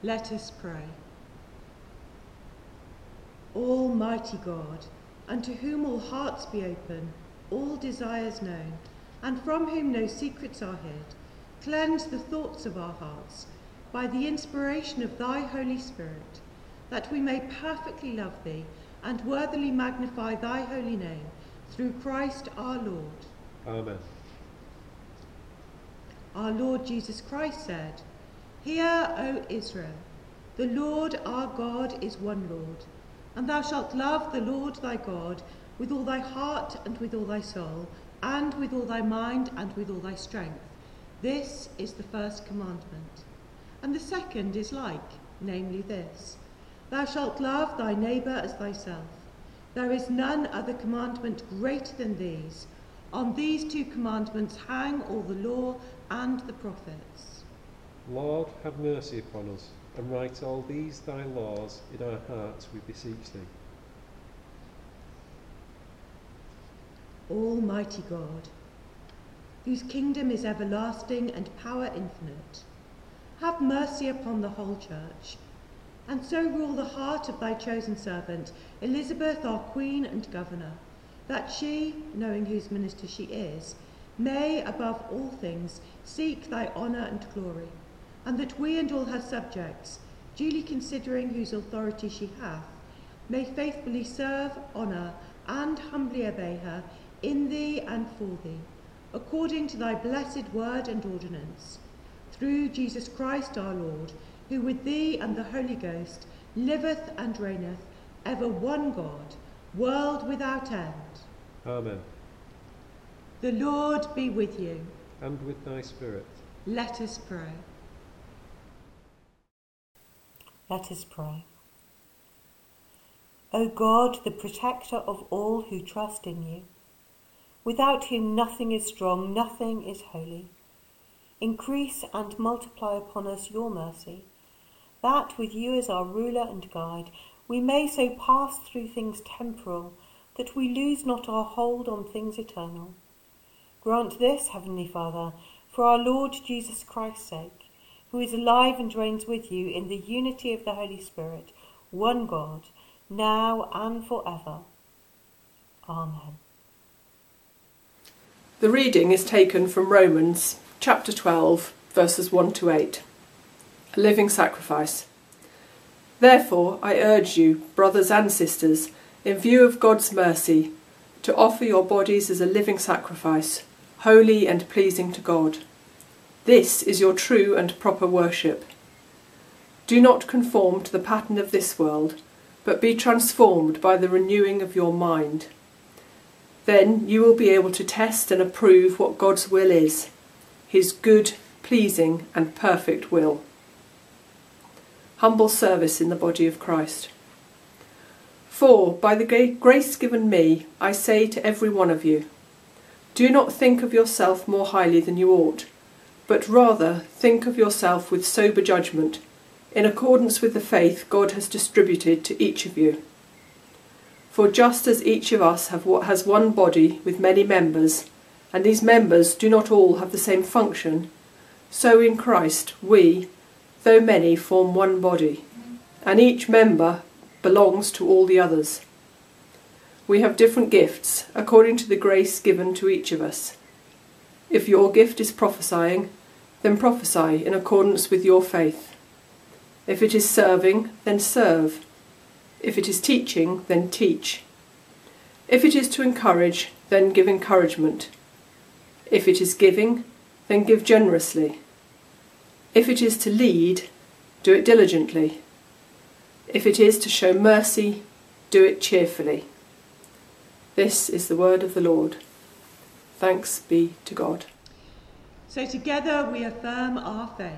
Let us pray. Almighty God, unto whom all hearts be open, all desires known, and from whom no secrets are hid, cleanse the thoughts of our hearts by the inspiration of thy Holy Spirit, that we may perfectly love thee and worthily magnify thy holy name, through Christ our Lord. Amen. Our Lord Jesus Christ said, Hear, O Israel, the Lord our God is one Lord, and thou shalt love the Lord thy God with all thy heart and with all thy soul, and with all thy mind and with all thy strength. This is the first commandment. And the second is like, namely this, Thou shalt love thy neighbour as thyself. There is none other commandment greater than these. On these two commandments hang all the law and the prophets. Lord, have mercy upon us, and write all these thy laws in our hearts, we beseech thee. Almighty God, whose kingdom is everlasting and power infinite, have mercy upon the whole church, and so rule the heart of thy chosen servant, Elizabeth, our Queen and Governor, that she, knowing whose minister she is, may, above all things, seek thy honour and glory, and that we and all her subjects, duly considering whose authority she hath, may faithfully serve, honour, and humbly obey her in thee and for thee, according to thy blessed word and ordinance, through Jesus Christ our Lord, who with thee and the Holy Ghost liveth and reigneth, ever one God, world without end. Amen. The Lord be with you. And with thy spirit. Let us pray. Let us pray. O God, the protector of all who trust in you, without whom nothing is strong, nothing is holy, increase and multiply upon us your mercy, that with you as our ruler and guide, we may so pass through things temporal, that we lose not our hold on things eternal. Grant this, Heavenly Father, for our Lord Jesus Christ's sake, who is alive and reigns with you in the unity of the Holy Spirit, one God, now and forever. Amen. The reading is taken from Romans chapter 12, verses 1 to 8. A living sacrifice. Therefore, I urge you, brothers and sisters, in view of God's mercy, to offer your bodies as a living sacrifice, holy and pleasing to God. This is your true and proper worship. Do not conform to the pattern of this world, but be transformed by the renewing of your mind. Then you will be able to test and approve what God's will is, his good, pleasing and perfect will. Humble service in the body of Christ. For, by the grace given me, I say to every one of you, do not think of yourself more highly than you ought, but rather think of yourself with sober judgment, in accordance with the faith God has distributed to each of you. For just as each of us has one body with many members, and these members do not all have the same function, so in Christ we, though many, form one body, and each member belongs to all the others. We have different gifts according to the grace given to each of us. If your gift is prophesying, then prophesy in accordance with your faith. If it is serving, then serve. If it is teaching, then teach. If it is to encourage, then give encouragement. If it is giving, then give generously. If it is to lead, do it diligently. If it is to show mercy, do it cheerfully. This is the word of the Lord. Thanks be to God. So together we affirm our faith.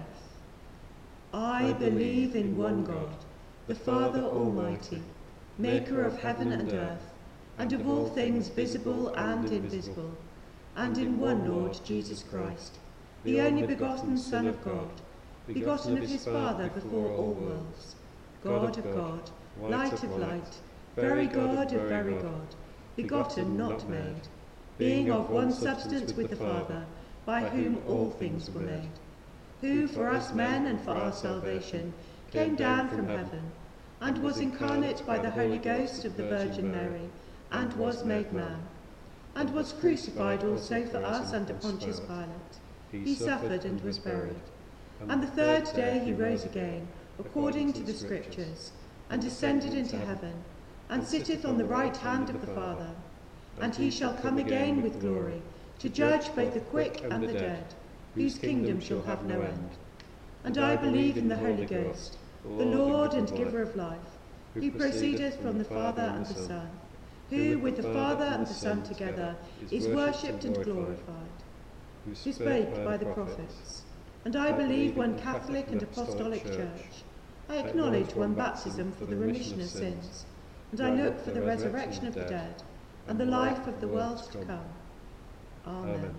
I believe in one God, the Father Almighty, maker of heaven and earth, and of all things visible and invisible, and in one Lord Jesus Christ, the only begotten Son of God, begotten of his Father before all worlds, God of God, light of light, very God of very God, begotten, not made, being of one substance with the Father, by whom all things were made, who for us men and for our salvation came down from heaven, and was incarnate by the Holy Ghost of the Virgin Mary, and was made man, and was crucified also for us under Pontius Pilate. He suffered and was buried. And the third day he rose again, according to the Scriptures, and ascended into heaven, and sitteth on the right hand of the Father. And he shall come again with glory, to judge both the quick and the dead, whose kingdom shall have no end. And I believe in the Holy Ghost, the Lord and giver of life, who proceedeth from the Father and the Son, who with the Father and the Son together is worshipped and glorified, who spake by the prophets. And I believe one Catholic and Apostolic Church. I acknowledge one baptism for the remission of sins, and I look for the resurrection of the dead, and the life of the world to come. Amen.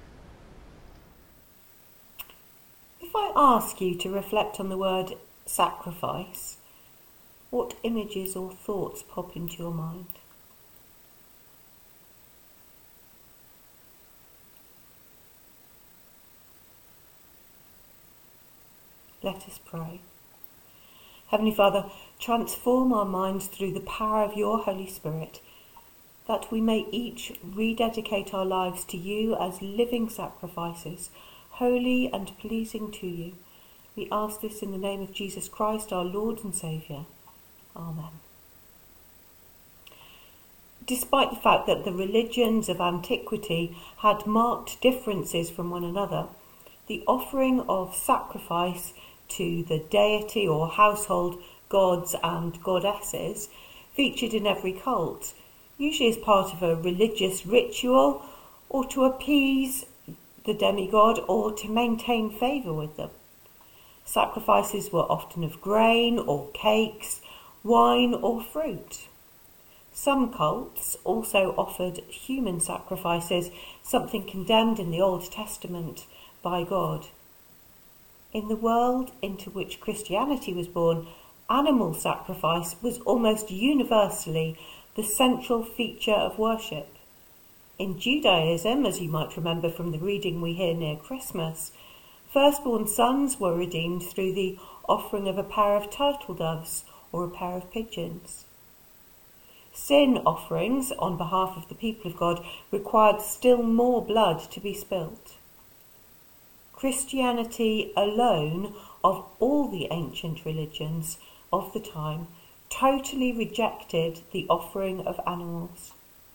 If I ask you to reflect on the word sacrifice, what images or thoughts pop into your mind? Let us pray. Heavenly Father, transform our minds through the power of your Holy Spirit, that we may each rededicate our lives to you as living sacrifices, holy and pleasing to you. We ask this in the name of Jesus Christ, our Lord and Saviour. Amen. Despite the fact that the religions of antiquity had marked differences from one another, the offering of sacrifice to the deity or household gods and goddesses featured in every cult, usually as part of a religious ritual or to appease the demigod or to maintain favour with them. Sacrifices were often of grain or cakes, wine or fruit. Some cults also offered human sacrifices, something condemned in the Old Testament by God. In the world into which Christianity was born, animal sacrifice was almost universally the central feature of worship. In Judaism, as you might remember from the reading we hear near Christmas, firstborn sons were redeemed through the offering of a pair of turtle doves or a pair of pigeons. Sin offerings on behalf of the people of God required still more blood to be spilt. Christianity alone, of all the ancient religions of the time, totally rejected the offering of animals.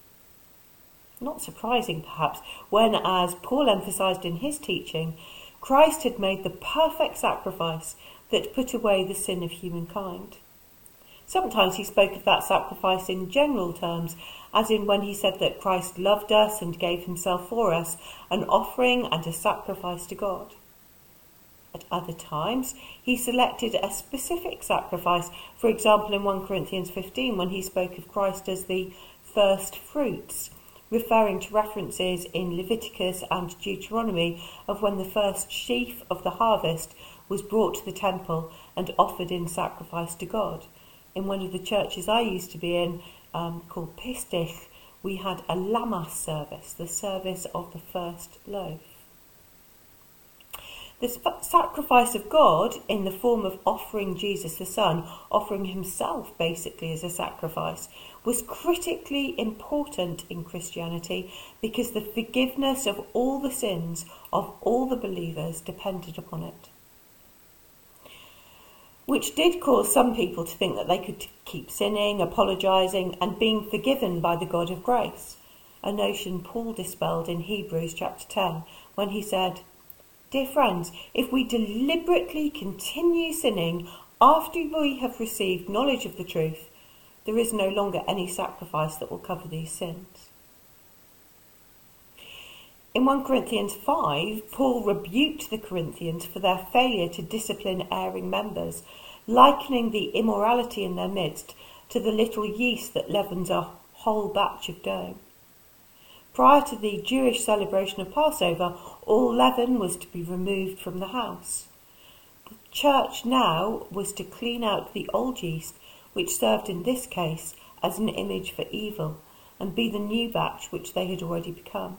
Not surprising, perhaps, when, as Paul emphasised in his teaching, Christ had made the perfect sacrifice that put away the sin of humankind. Sometimes he spoke of that sacrifice in general terms, as in when he said that Christ loved us and gave himself for us, an offering and a sacrifice to God. At other times, he selected a specific sacrifice, for example in 1 Corinthians 15, when he spoke of Christ as the first fruits, referring to references in Leviticus and Deuteronomy of when the first sheaf of the harvest was brought to the temple and offered in sacrifice to God. In one of the churches I used to be in, called Pistich, we had a Lammas service, the service of the first loaf. The sacrifice of God, in the form of offering Jesus the Son, offering himself basically as a sacrifice, was critically important in Christianity because the forgiveness of all the sins of all the believers depended upon it. Which did cause some people to think that they could keep sinning, apologising and being forgiven by the God of grace, a notion Paul dispelled in Hebrews chapter 10 when he said, "Dear friends, if we deliberately continue sinning after we have received knowledge of the truth, there is no longer any sacrifice that will cover these sins." In 1 Corinthians 5, Paul rebuked the Corinthians for their failure to discipline erring members, likening the immorality in their midst to the little yeast that leavens a whole batch of dough. Prior to the Jewish celebration of Passover, all leaven was to be removed from the house. The church now was to clean out the old yeast, which served in this case as an image for evil, and be the new batch which they had already become.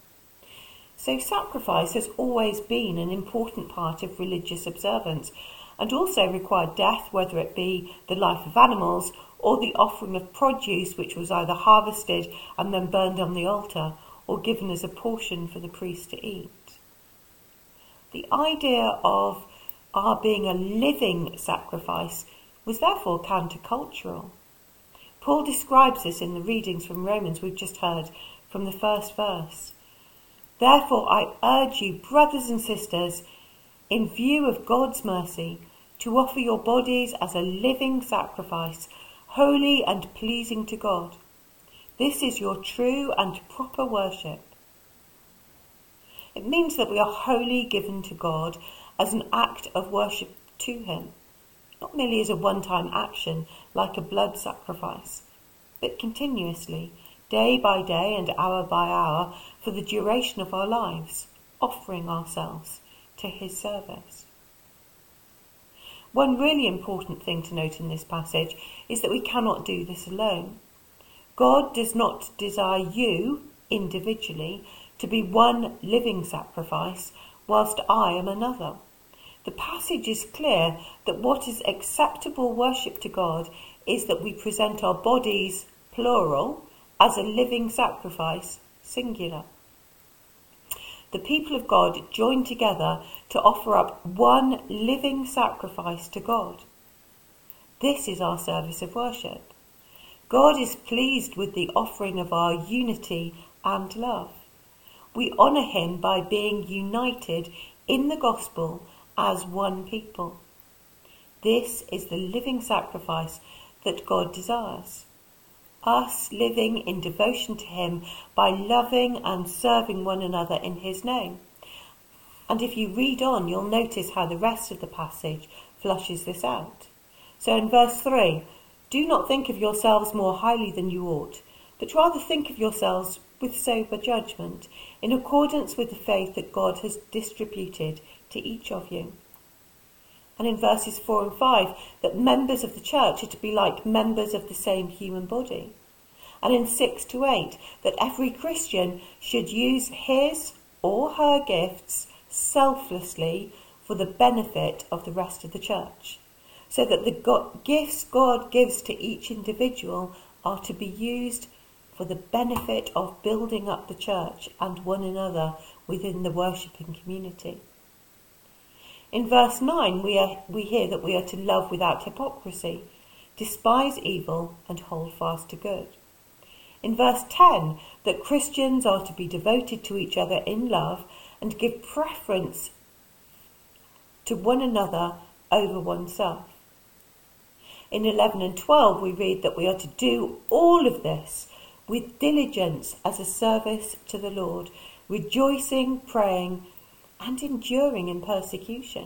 So sacrifice has always been an important part of religious observance, and also required death, whether it be the life of animals or the offering of produce which was either harvested and then burned on the altar or given as a portion for the priest to eat. The idea of our being a living sacrifice was therefore countercultural. Paul describes this in the readings from Romans we've just heard from the first verse. Therefore I urge you, brothers and sisters, in view of God's mercy, to offer your bodies as a living sacrifice, holy and pleasing to God. This is your true and proper worship. It means that we are wholly given to God as an act of worship to him, not merely as a one-time action like a blood sacrifice, but continuously, day by day and hour by hour, for the duration of our lives, offering ourselves to his service. One really important thing to note in this passage is that we cannot do this alone. God does not desire you, individually, to be one living sacrifice, whilst I am another. The passage is clear that what is acceptable worship to God is that we present our bodies, plural, as a living sacrifice, singular. The people of God join together to offer up one living sacrifice to God. This is our service of worship. God is pleased with the offering of our unity and love. We honour him by being united in the gospel as one people. This is the living sacrifice that God desires. Us living in devotion to him by loving and serving one another in his name. And if you read on, you'll notice how the rest of the passage flushes this out. So in verse 3, do not think of yourselves more highly than you ought, but rather think of yourselves with sober judgment, in accordance with the faith that God has distributed to each of you. And in verses 4 and 5, that members of the church are to be like members of the same human body. And in 6 to 8, that every Christian should use his or her gifts selflessly for the benefit of the rest of the church, so that the gifts God gives to each individual are to be used for the benefit of building up the church and one another within the worshipping community. In verse 9, we hear that we are to love without hypocrisy, despise evil and hold fast to good. In verse 10, that Christians are to be devoted to each other in love and give preference to one another over oneself. In 11 and 12, we read that we are to do all of this with diligence as a service to the Lord, rejoicing, praying, and enduring in persecution.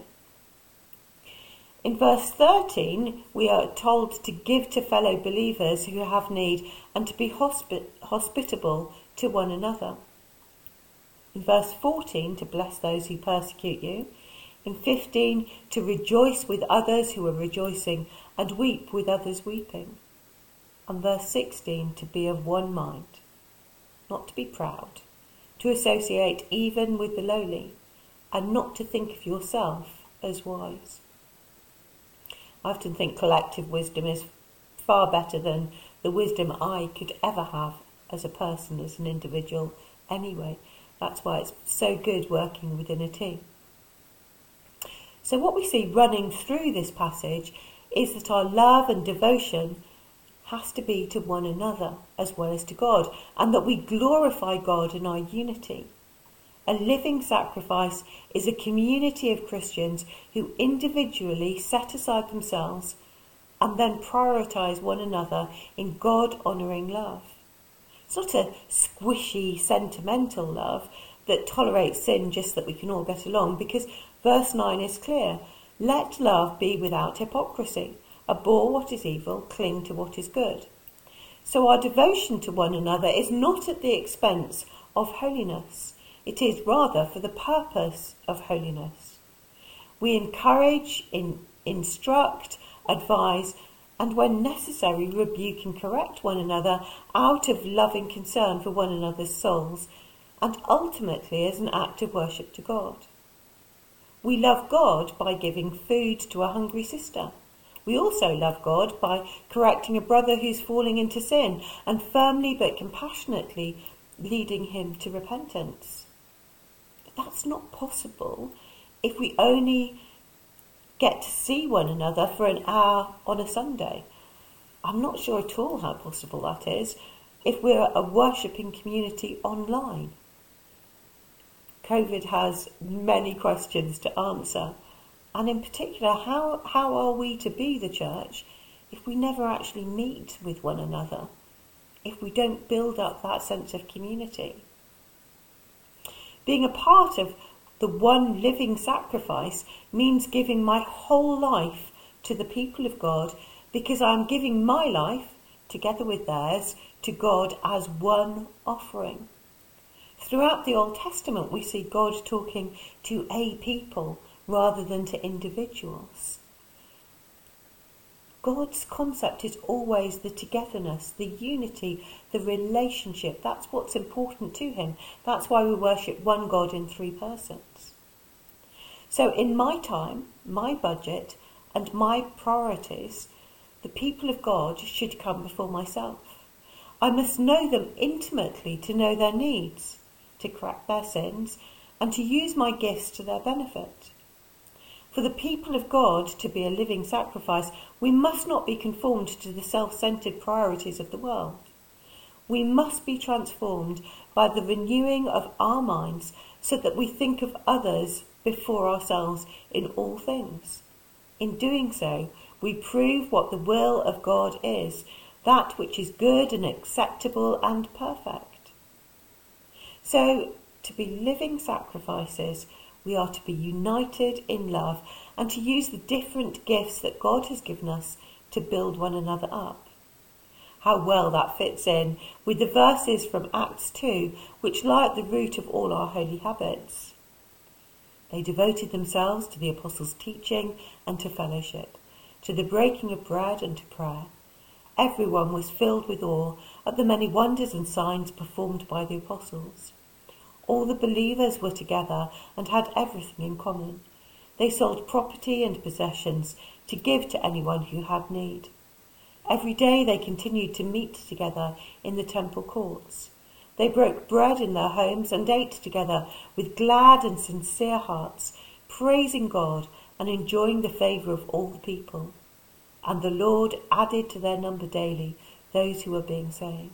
In verse 13, we are told to give to fellow believers who have need and to be hospitable to one another. In verse 14, to bless those who persecute you. In 15, to rejoice with others who are rejoicing and weep with others weeping. And verse 16, to be of one mind, not to be proud, to associate even with the lowly, and not to think of yourself as wise. I often think collective wisdom is far better than the wisdom I could ever have as a person, as an individual anyway. That's why it's so good working within a team. So what we see running through this passage is that our love and devotion has to be to one another as well as to God, and that we glorify God in our unity. A living sacrifice is a community of Christians who individually set aside themselves and then prioritise one another in God-honouring love. It's not a squishy, sentimental love that tolerates sin just that we can all get along, because verse 9 is clear. Let love be without hypocrisy. Abhor what is evil, cling to what is good. So our devotion to one another is not at the expense of holiness. It is rather for the purpose of holiness. We encourage, instruct, advise, and when necessary rebuke and correct one another out of loving concern for one another's souls, and ultimately as an act of worship to God. We love God by giving food to a hungry sister. We also love God by correcting a brother who's falling into sin and firmly but compassionately leading him to repentance. But that's not possible if we only get to see one another for an hour on a Sunday. I'm not sure at all how possible that is if we're a worshipping community online. COVID has many questions to answer, and in particular, how are we to be the church if we never actually meet with one another, if we don't build up that sense of community? Being a part of the one living sacrifice means giving my whole life to the people of God, because I'm giving my life, together with theirs, to God as one offering. Throughout the Old Testament, we see God talking to a people rather than to individuals. God's concept is always the togetherness, the unity, the relationship. That's what's important to him. That's why we worship one God in three persons. So in my time, my budget, and my priorities, the people of God should come before myself. I must know them intimately to know their needs, to correct their sins, and to use my gifts to their benefit. For the people of God to be a living sacrifice, we must not be conformed to the self-centred priorities of the world. We must be transformed by the renewing of our minds so that we think of others before ourselves in all things. In doing so, we prove what the will of God is, that which is good and acceptable and perfect. So, to be living sacrifices, we are to be united in love and to use the different gifts that God has given us to build one another up. How well that fits in with the verses from Acts 2, which lie at the root of all our holy habits. They devoted themselves to the apostles' teaching and to fellowship, to the breaking of bread and to prayer. Everyone was filled with awe at the many wonders and signs performed by the apostles. All the believers were together and had everything in common. They sold property and possessions to give to anyone who had need. Every day they continued to meet together in the temple courts. They broke bread in their homes and ate together with glad and sincere hearts, praising God and enjoying the favour of all the people. And the Lord added to their number daily those who were being saved.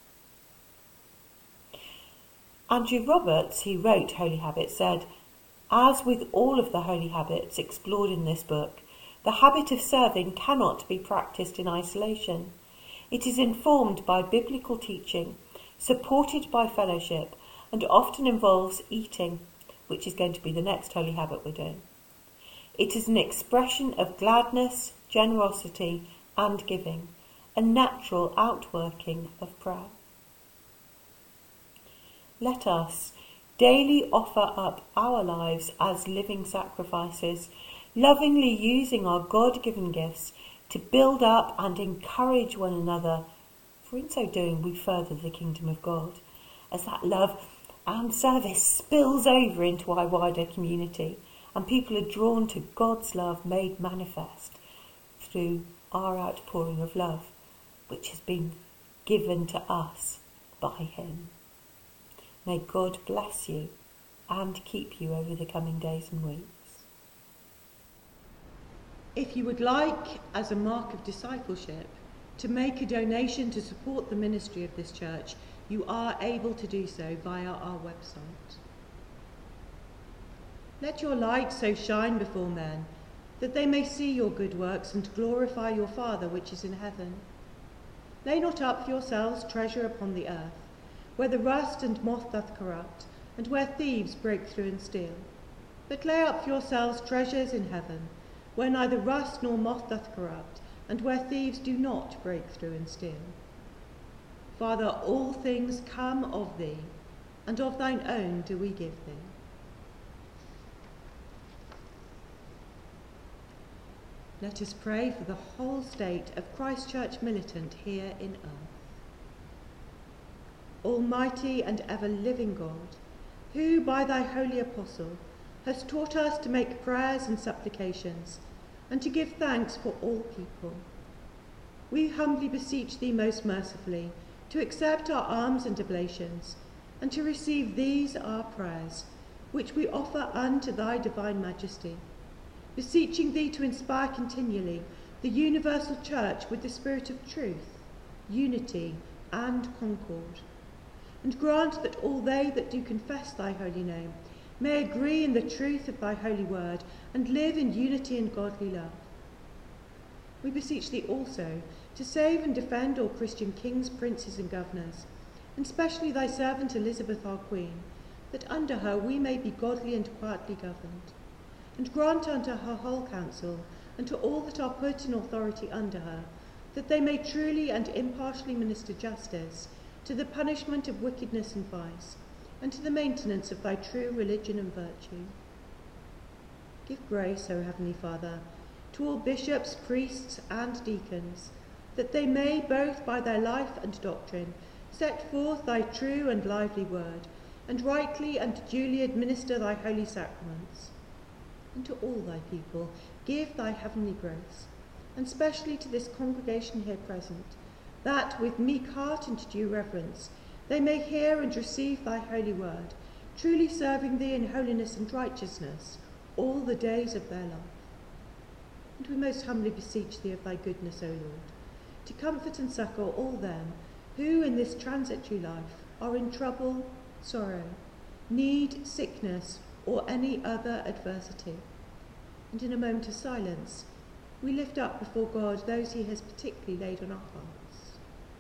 Andrew Roberts, who wrote Holy Habits, said, "As with all of the holy habits explored in this book, the habit of serving cannot be practiced in isolation. It is informed by biblical teaching, supported by fellowship, and often involves eating, which is going to be the next holy habit we're doing. It is an expression of gladness, generosity, and giving, a natural outworking of prayer." Let us daily offer up our lives as living sacrifices, lovingly using our God-given gifts to build up and encourage one another, for in so doing we further the kingdom of God, as that love and service spills over into our wider community and people are drawn to God's love made manifest through our outpouring of love, which has been given to us by him. May God bless you and keep you over the coming days and weeks. If you would like, as a mark of discipleship, to make a donation to support the ministry of this church, you are able to do so via our website. Let your light so shine before men that they may see your good works and glorify your Father which is in heaven. Lay not up for yourselves treasure upon the earth, where the rust and moth doth corrupt, and where thieves break through and steal. But lay up for yourselves treasures in heaven, where neither rust nor moth doth corrupt, and where thieves do not break through and steal. Father, all things come of thee, and of thine own do we give thee. Let us pray for the whole state of Christ Church militant here in earth. Almighty and ever-living God, who by thy holy apostle hast taught us to make prayers and supplications, and to give thanks for all people. We humbly beseech thee most mercifully to accept our alms and oblations, and to receive these our prayers, which we offer unto thy divine majesty, beseeching thee to inspire continually the universal church with the spirit of truth, unity, and concord, and grant that all they that do confess thy holy name may agree in the truth of thy holy word, and live in unity and godly love. We beseech thee also to save and defend all Christian kings, princes, and governors, and specially thy servant Elizabeth our Queen, that under her we may be godly and quietly governed. And grant unto her whole council, and to all that are put in authority under her, that they may truly and impartially minister justice to the punishment of wickedness and vice, and to the maintenance of thy true religion and virtue. Give grace, O Heavenly Father, to all bishops, priests, and deacons, that they may, both by their life and doctrine, set forth thy true and lively word, and rightly and duly administer thy holy sacraments. And to all thy people give thy heavenly grace, and specially to this congregation here present, that with meek heart and due reverence they may hear and receive thy holy word, truly serving thee in holiness and righteousness all the days of their life. And we most humbly beseech thee of thy goodness, O Lord, to comfort and succour all them who in this transitory life are in trouble, sorrow, need, sickness, or any other adversity. And in a moment of silence, we lift up before God those he has particularly laid on our hearts.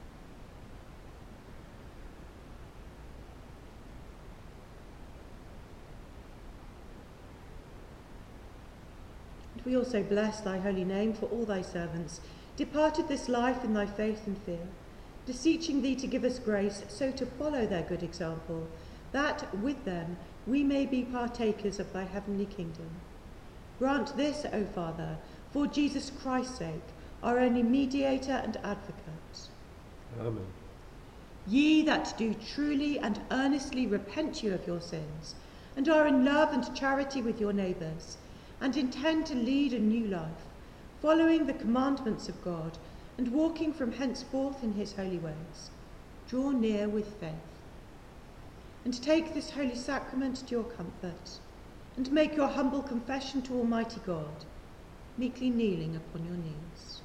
And we also bless thy holy name for all thy servants, departed this life in thy faith and fear, beseeching thee to give us grace so to follow their good example, that with them we may be partakers of thy heavenly kingdom. Grant this, O Father, for Jesus Christ's sake, our only mediator and advocate. Amen. Ye that do truly and earnestly repent you of your sins, and are in love and charity with your neighbours, and intend to lead a new life, following the commandments of God, and walking from henceforth in his holy ways, draw near with faith, and take this holy sacrament to your comfort, and make your humble confession to Almighty God, meekly kneeling upon your knees.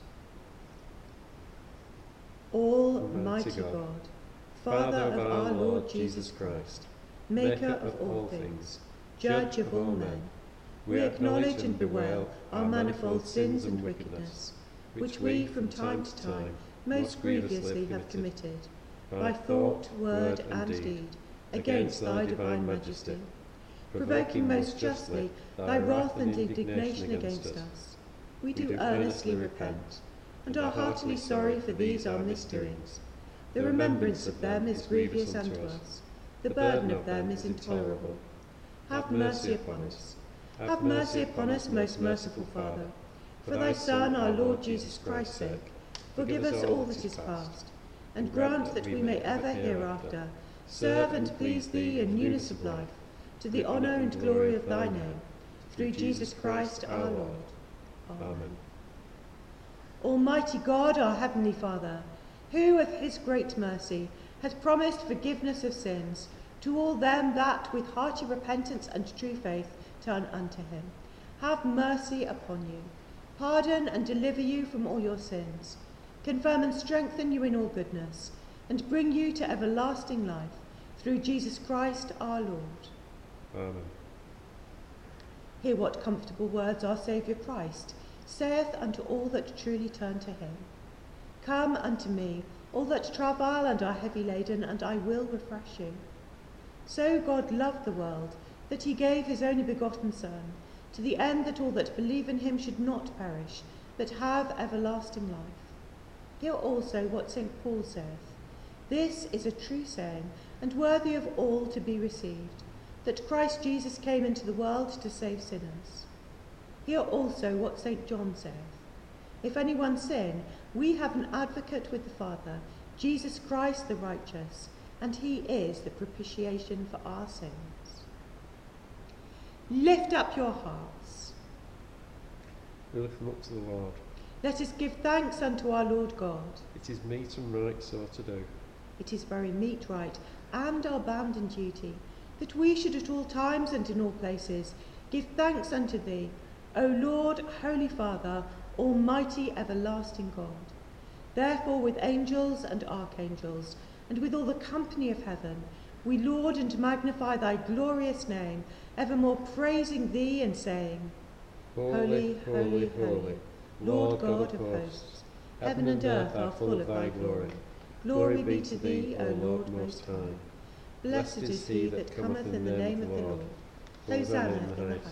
Almighty God, Father of our Lord Jesus Christ, Maker of all things, Judge of all men, we acknowledge and bewail our manifold sins and wickedness, which we from time to time most grievously have committed, by thought, word, and deed, against thy divine majesty, provoking most justly thy wrath and indignation against us. We do earnestly repent, and are heartily sorry for these our misdoings. The remembrance of them is grievous unto us, the burden of them is intolerable. Have mercy upon us. Have mercy upon us, most merciful Father. For thy Son, our Lord Jesus Christ's sake, forgive us all that is past, and grant that we may ever hereafter serve and please thee in newness of life, to the honour and glory of thy name, through Jesus Christ our Lord. Amen. Almighty God, our heavenly Father, who of his great mercy hath promised forgiveness of sins to all them that with hearty repentance and true faith turn unto him, have mercy upon you, pardon and deliver you from all your sins, confirm and strengthen you in all goodness, and bring you to everlasting life, through Jesus Christ our Lord. Amen. Hear what comfortable words our Saviour Christ saith unto all that truly turn to him. Come unto me, all that travail and are heavy laden, and I will refresh you. So God loved the world, that he gave his only begotten Son, to the end that all that believe in him should not perish, but have everlasting life. Hear also what St. Paul saith. This is a true saying, and worthy of all to be received, that Christ Jesus came into the world to save sinners. Hear also what St. John saith. If any one sin, we have an advocate with the Father, Jesus Christ the righteous, and he is the propitiation for our sins. Lift up your hearts. We lift them up to the Lord. Let us give thanks unto our Lord God. It is meet and right so to do. It is very meet, right, and our bounden duty, that we should at all times and in all places give thanks unto thee, O Lord, Holy Father, Almighty everlasting God. Therefore with angels and archangels, and with all the company of heaven, we laud and magnify thy glorious name, evermore praising thee and saying, Holy, holy, holy, Lord God of hosts, heaven and earth are full of thy glory. Glory be to thee, O Lord most high. Blessed is he that cometh in the name of the Lord. Hosanna in the highest.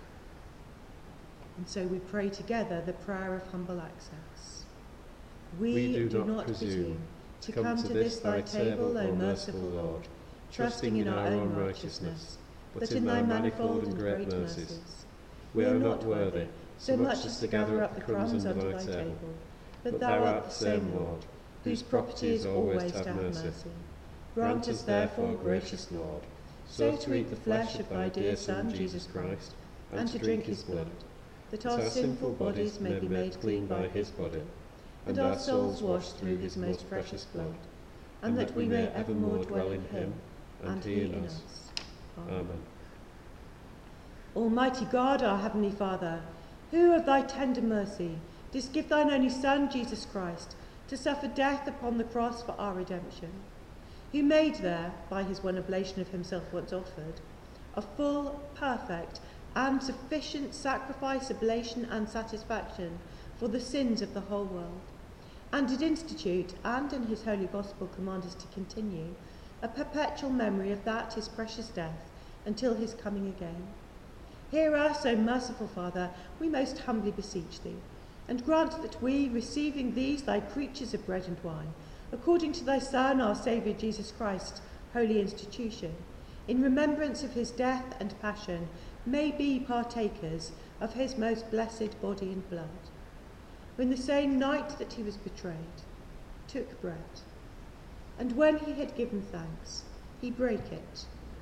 And so we pray together the prayer of humble access. We do not presume to come to this thy table, O merciful Lord, trusting in our own righteousness, but in thy manifold and great mercies. We are not worthy so much as to gather up the crumbs under thy table, but thou art the same Lord, whose property is always to have mercy. Grant us therefore, gracious Lord, so to eat the flesh of thy dear Son, Jesus Christ, and to drink his blood, that our sinful bodies may be made clean by his body, and our souls washed through his most precious blood, and that we may evermore dwell in him, and he in us. Amen. Almighty God, our heavenly Father, who of thy tender mercy didst give thine only Son, Jesus Christ, to suffer death upon the cross for our redemption, who made there, by his one oblation of himself once offered, a full, perfect, and sufficient sacrifice, oblation, and satisfaction for the sins of the whole world, and did institute, and in his holy gospel command us to continue, a perpetual memory of that his precious death, until his coming again. Hear us, O merciful Father, we most humbly beseech thee, and grant that we, receiving these thy creatures of bread and wine, according to thy Son, our Saviour Jesus Christ, holy institution, in remembrance of his death and passion, may be partakers of his most blessed body and blood. When the same night that he was betrayed, took bread, and when he had given thanks, he brake it,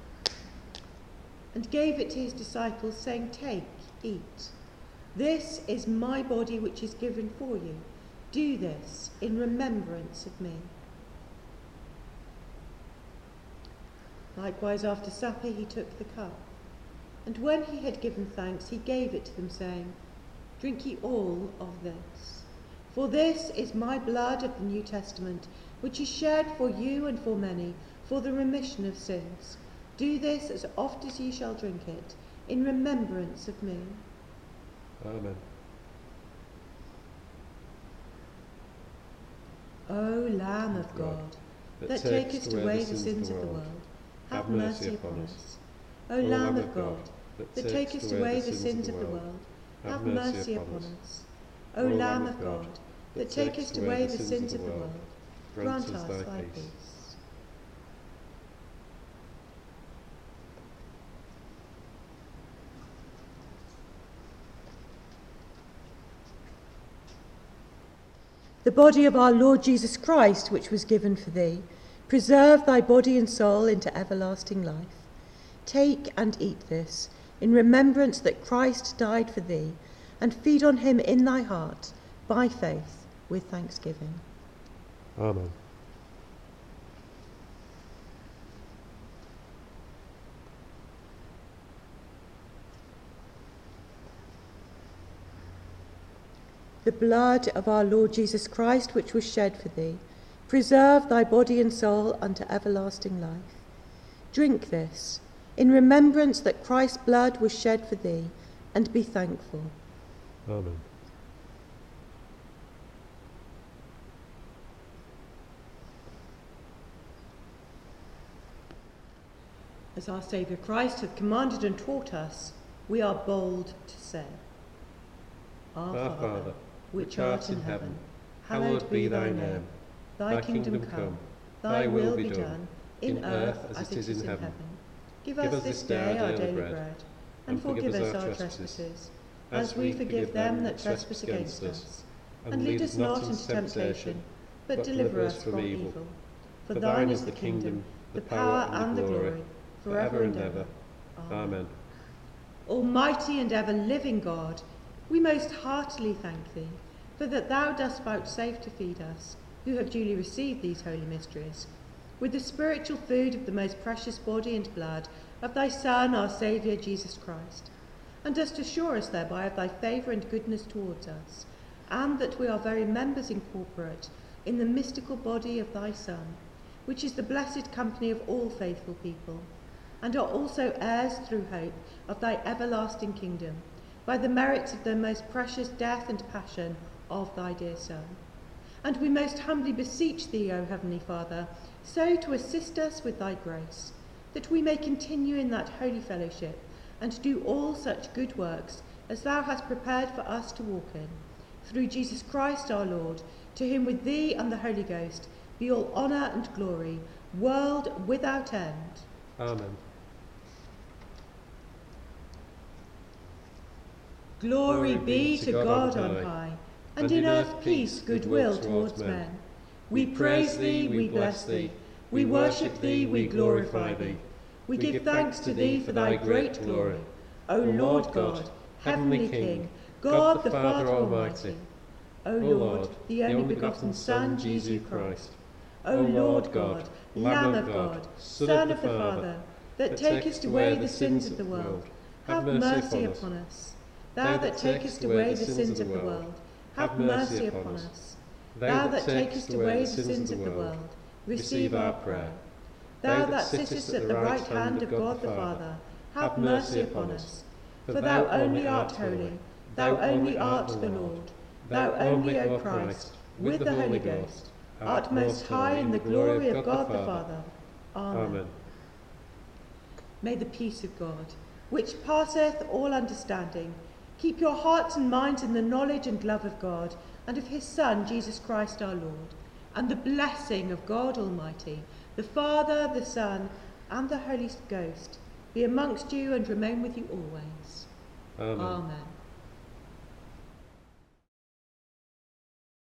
and gave it to his disciples, saying, Take, eat. This is my body which is given for you. Do this in remembrance of me. Likewise, after supper, he took the cup, and when he had given thanks, he gave it to them, saying, Drink ye all of this, for this is my blood of the New Testament, which is shed for you and for many, for the remission of sins. Do this as oft as ye shall drink it, in remembrance of me. Amen. O Lamb of God, that takest away the sins of the world, have mercy upon us. O Lamb of God, that takest away the sins of the world, have mercy upon us. O Lamb of God, that takest away the sins of the world, grant us thy peace. The body of our Lord Jesus Christ, which was given for thee, preserve thy body and soul into everlasting life. Take and eat this, in remembrance that Christ died for thee, and feed on him in thy heart, by faith, with thanksgiving. Amen. The blood of our Lord Jesus Christ, which was shed for thee, preserve thy body and soul unto everlasting life. Drink this, in remembrance that Christ's blood was shed for thee, and be thankful. Amen. As our Saviour Christ hath commanded and taught us, we are bold to say, Our Father, which art in heaven, hallowed be thy name. Thy kingdom come, thy will be done, in earth as it is in heaven. Give us this day our daily bread, and forgive us our trespasses, as we forgive them that trespass against us. And lead us not into temptation, but deliver us from evil. For thine is the kingdom, the power, and the glory, forever and ever. Amen. Almighty and ever-living God, we most heartily thank thee, for that thou dost vouchsafe to feed us, who have duly received these holy mysteries, with the spiritual food of the most precious body and blood of thy Son, our Saviour, Jesus Christ, and dost assure us thereby of thy favour and goodness towards us, and that we are very members incorporate in the mystical body of thy Son, which is the blessed company of all faithful people, and are also heirs through hope of thy everlasting kingdom, by the merits of the most precious death and passion of thy dear Son. And we most humbly beseech thee, O Heavenly Father, so to assist us with thy grace, that we may continue in that holy fellowship, and do all such good works as thou hast prepared for us to walk in. Through Jesus Christ our Lord, to whom with thee and the Holy Ghost be all honour and glory, world without end. Amen. Glory be to God on high, and in earth peace, goodwill towards men. We praise thee, we bless thee, we worship thee, we glorify thee. We give thanks to thee for thy great glory, O Lord God, heavenly King, God the Father Almighty. O Lord, the only begotten Son, Jesus Christ. O Lord God, Lamb of God, Son of the Father, that takest away the sins of the world, have mercy upon us. Thou that takest away the sins of the world, have mercy upon us. Thou that takest away the sins of the world, receive our prayer. Thou that sittest at the right hand of God the Father, have mercy upon us. For thou only art holy, thou only art the Lord, thou only, O Christ, with the Holy Ghost, art most high in the glory of God the Father. Amen. May the peace of God, which passeth all understanding, keep your hearts and minds in the knowledge and love of God and of his Son, Jesus Christ our Lord, and the blessing of God Almighty, the Father, the Son, and the Holy Ghost, be amongst you and remain with you always. Amen. Amen.